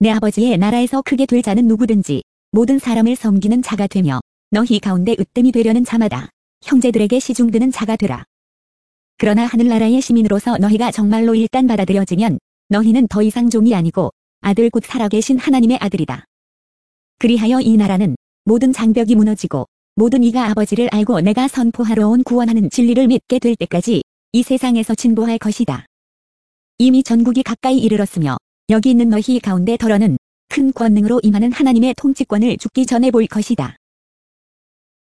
내 아버지의 나라에서 크게 될 자는 누구든지 모든 사람을 섬기는 자가 되며 너희 가운데 으뜸이 되려는 자마다 형제들에게 시중드는 자가 되라. 그러나 하늘나라의 시민으로서 너희가 정말로 일단 받아들여지면 너희는 더 이상 종이 아니고 아들 곧 살아계신 하나님의 아들이다. 그리하여 이 나라는 모든 장벽이 무너지고 모든 이가 아버지를 알고 내가 선포하러 온 구원하는 진리를 믿게 될 때까지 이 세상에서 진보할 것이다. 이미 전국이 가까이 이르렀으며 여기 있는 너희 가운데 더러는 큰 권능으로 임하는 하나님의 통치권을 죽기 전에 볼 것이다.